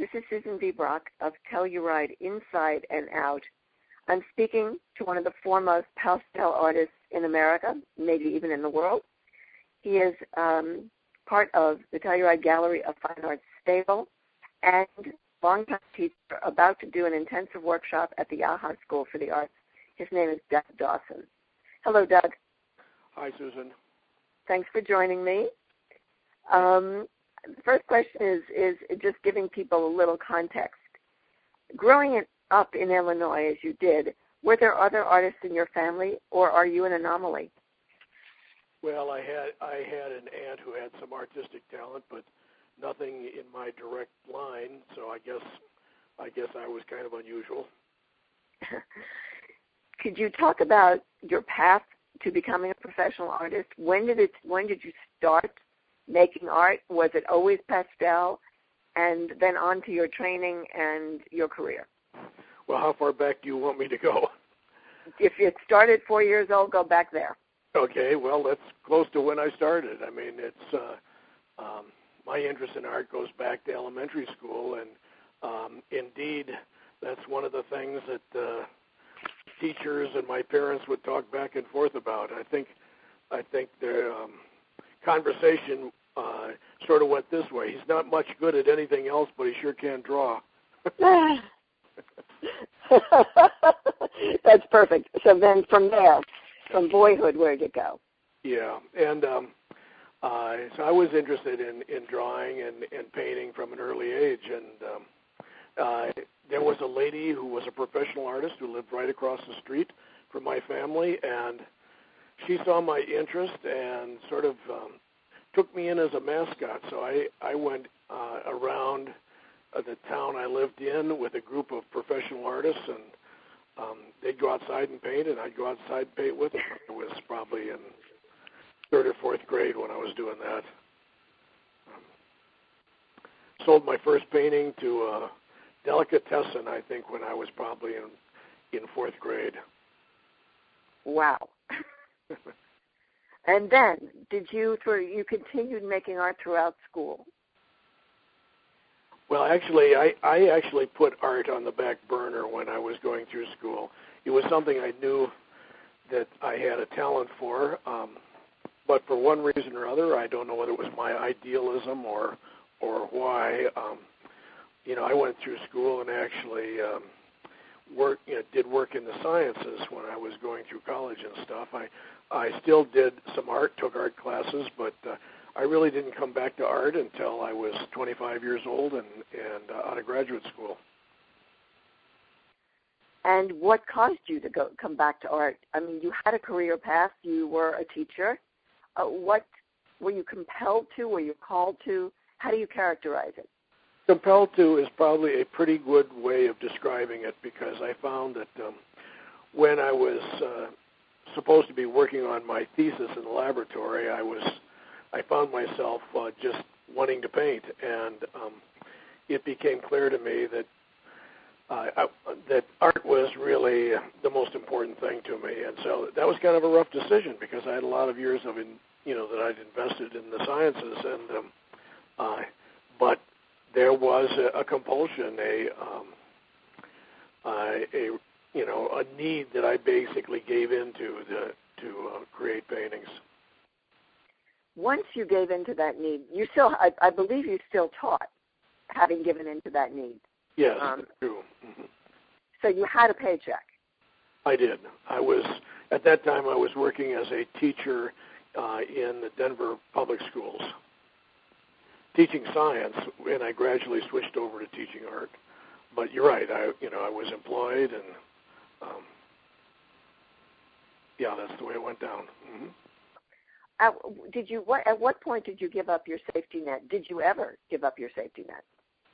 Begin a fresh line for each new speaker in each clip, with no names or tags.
This is Susan V. Brock of Telluride Inside and Out. I'm speaking to one of the foremost pastel artists in America, maybe even in the world. He is part of the Telluride Gallery of Fine Arts stable and longtime teacher about to do an intensive workshop at the AHA School for the Arts. His name is Doug Dawson. Hello, Doug.
Hi, Susan.
Thanks for joining me. The first question is just giving people a little context. Growing up in Illinois, as you did, were there other artists in your family, or are you an anomaly?
Well, I had an aunt who had some artistic talent, but nothing in my direct line. So I guess I was kind of unusual.
Could you talk about your path to becoming a professional artist? When did you start making art? Was it always pastel, and then on to your training and your career?
Well, how far back do you want me to go?
If it started 4 years old, go back there.
Okay, well, that's close to when I started. I mean, it's my interest in art goes back to elementary school, and indeed, that's one of the things that teachers and my parents would talk back and forth about. I think the conversation sort of went this way. He's not much good at anything else, but he sure can draw.
That's perfect. So then from there, from boyhood, where'd it go?
Yeah, and so I was interested in drawing and painting from an early age, and there was a lady who was a professional artist who lived right across the street from my family, and she saw my interest and sort of took me in as a mascot. So I went around the town I lived in with a group of professional artists, and they'd go outside and paint, and I'd go outside and paint with them. I was probably in third or fourth grade when I was doing that. Sold my first painting to Delicatessen, I think, when I was probably in fourth grade.
Wow. And then, you continued making art throughout school?
Well, actually, I actually put art on the back burner when I was going through school. It was something I knew that I had a talent for, but for one reason or other, I don't know whether it was my idealism or why. I went through school and actually did work in the sciences when I was going through college and stuff. I still did some art, took art classes, but I really didn't come back to art until I was 25 years old and out of graduate school.
And what caused you to come back to art? I mean, you had a career path. You were a teacher. What were you compelled to? Were you called to? How do you characterize it?
Compelled to is probably a pretty good way of describing it, because I found that when I was supposed to be working on my thesis in the laboratory, I found myself just wanting to paint, and it became clear to me that that art was really the most important thing to me. And so that was kind of a rough decision, because I had a lot of years of that I'd invested in the sciences, and but there was a compulsion, a need that I basically gave into to create paintings.
Once you gave into that need, you still, I believe you still taught, having given into that need.
Yes, that's true. Mm-hmm.
So you had a paycheck.
I did. At that time, I was working as a teacher in the Denver public schools, teaching science, and I gradually switched over to teaching art. But you're right. I was employed, and that's the way it went down. Mm-hmm.
At what point did you give up your safety net? Did you ever give up your safety net?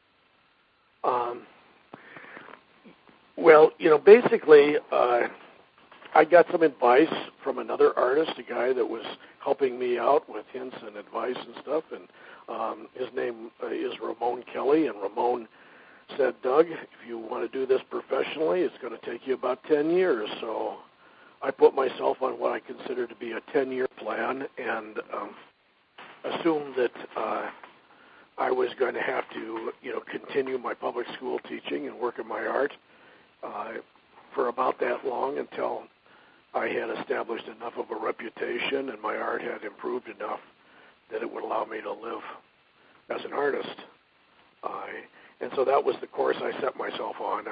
Well, basically, I got some advice from another artist, a guy that was helping me out with hints and advice and stuff, and his name is Ramon Kelly, and Ramon said, Doug, if you want to do this professionally, it's going to take you about 10 years. So I put myself on what I consider to be a 10-year plan, and assumed that I was going to have to, continue my public school teaching and work in my art for about that long until I had established enough of a reputation and my art had improved enough that it would allow me to live as an artist. And so that was the course I set myself on.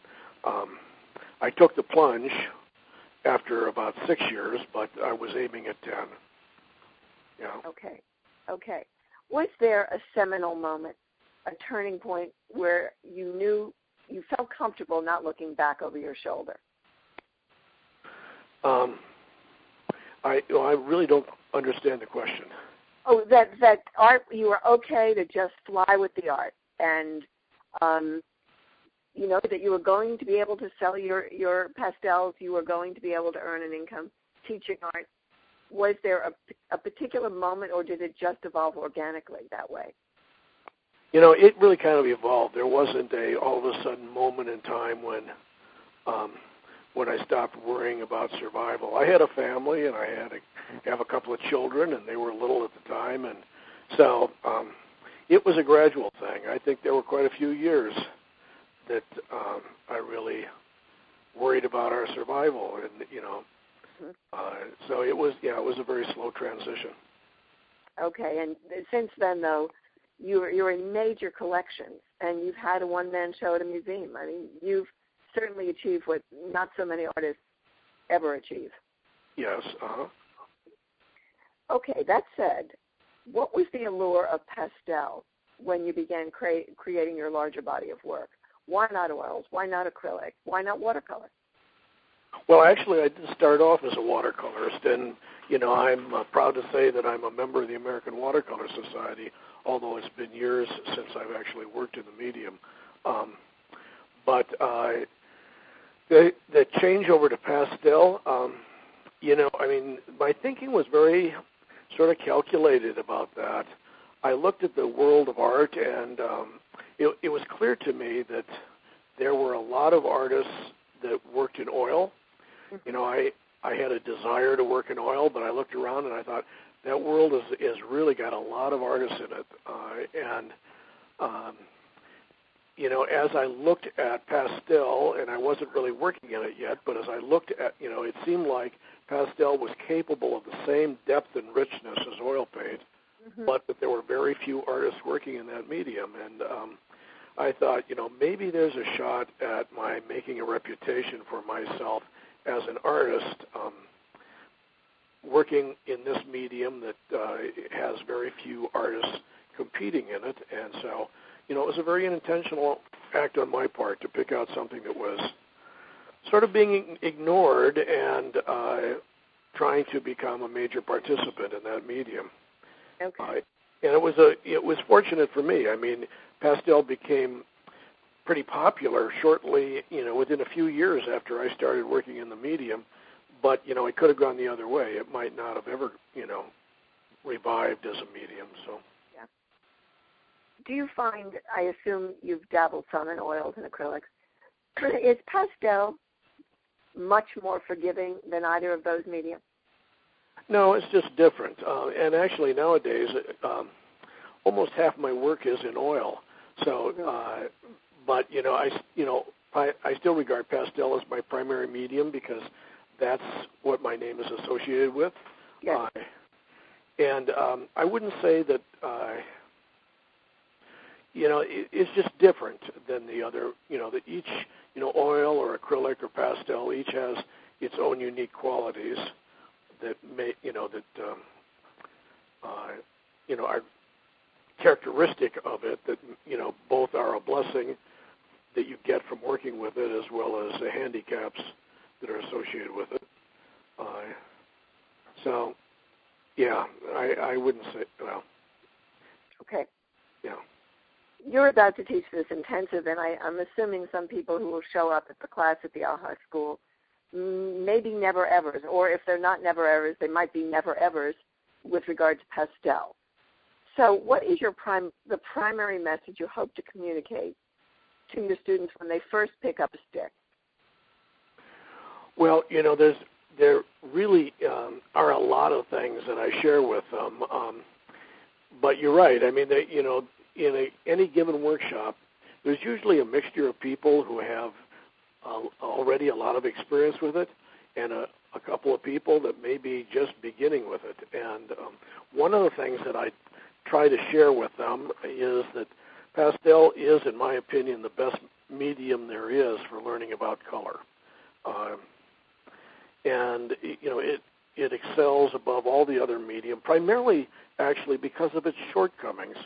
I took the plunge after about 6 years, but I was aiming at 10. Yeah.
Okay. Was there a seminal moment, a turning point where you felt comfortable not looking back over your shoulder?
I really don't understand the question.
Oh, that art, you were okay to just fly with the art, and that you were going to be able to sell your pastels, you were going to be able to earn an income teaching art. Was there a particular moment, or did it just evolve organically that way?
It really kind of evolved. There wasn't a all of a sudden moment in time when I stopped worrying about survival. I had a family, and I had to have a couple of children, and they were little at the time, and so it was a gradual thing. I think there were quite a few years that I really worried about our survival, and so it was a very slow transition. Okay,
and since then, though, you're in major collections, and you've had a one-man show at a museum. I mean, you've certainly achieved what not so many artists ever achieve.
Yes.
Okay, that said, what was the allure of pastel when you began creating your larger body of work? Why not oils? Why not acrylic? Why not watercolor?
Well, actually, I did start off as a watercolorist, and, I'm proud to say that I'm a member of the American Watercolor Society, although it's been years since I've actually worked in the medium. But the change over to pastel, my thinking was very sort of calculated about that. I looked at the world of art, and it was clear to me that there were a lot of artists that worked in oil. I had a desire to work in oil, but I looked around and I thought that world is really got a lot of artists in it. As I looked at pastel, and I wasn't really working in it yet, but as I looked at, it seemed like pastel was capable of the same depth and richness as oil paint, but that there were very few artists working in that medium. And I thought, maybe there's a shot at my making a reputation for myself as an artist working in this medium that has very few artists competing in it. And so, it was a very intentional act on my part to pick out something that was sort of being ignored and trying to become a major participant in that medium.
Okay.
And it was fortunate for me. I mean, pastel became pretty popular shortly, within a few years after I started working in the medium. But, it could have gone the other way. It might not have ever, revived as a medium. So.
Yeah. Do you find, I assume you've dabbled some in oils and acrylics, is pastel much more forgiving than either of those mediums?
No, it's just different. And actually nowadays, almost half my work is in oil. So, but I still regard pastel as my primary medium because that's what my name is associated with.
Yes.
And I wouldn't say that it's just different than the other. That each oil or acrylic or pastel each has its own unique qualities that are characteristic of it, that both are a blessing that you get from working with it as well as the handicaps that are associated with it. So yeah, I wouldn't say, well.
Okay.
Yeah.
You're about to teach this intensive, and I'm assuming some people who will show up at the class at the AHA School maybe never-evers, or if they're not never-evers, they might be never-evers with regard to pastel. So what is the primary message you hope to communicate to your students when they first pick up a stick? Well, there really are a lot of things that I share with them, but you're right. I mean, in any given workshop,
there's usually a mixture of people who have already a lot of experience with it, and a couple of people that may be just beginning with it. And one of the things that I try to share with them is that pastel is, in my opinion, the best medium there is for learning about color. And it excels above all the other medium, primarily actually because of its shortcomings.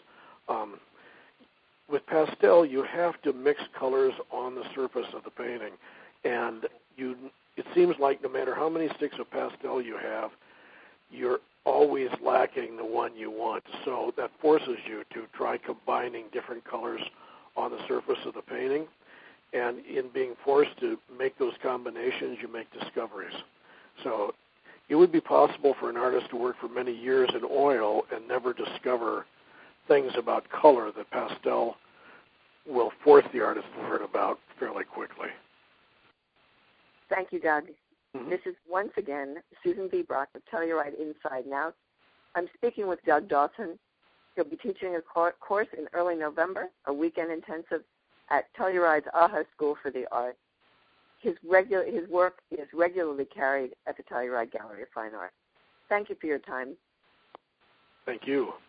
With pastel, you have to mix colors on the surface of the painting, and it seems like no matter how many sticks of pastel you have, you're always lacking the one you want. So that forces you to try combining different colors on the surface of the painting, and in being forced to make those combinations, you make discoveries. So it would be possible for an artist to work for many years in oil and never discover things about color that pastel will force the artist to learn about fairly quickly.
Thank you, Doug.
Mm-hmm.
This is once again Susan B. Brock of Telluride Inside and Out. I'm speaking with Doug Dawson. He'll be teaching a course in early November, a weekend intensive at Telluride's AHA School for the Arts. His work is regularly carried at the Telluride Gallery of Fine Art. Thank you for your time.
Thank you.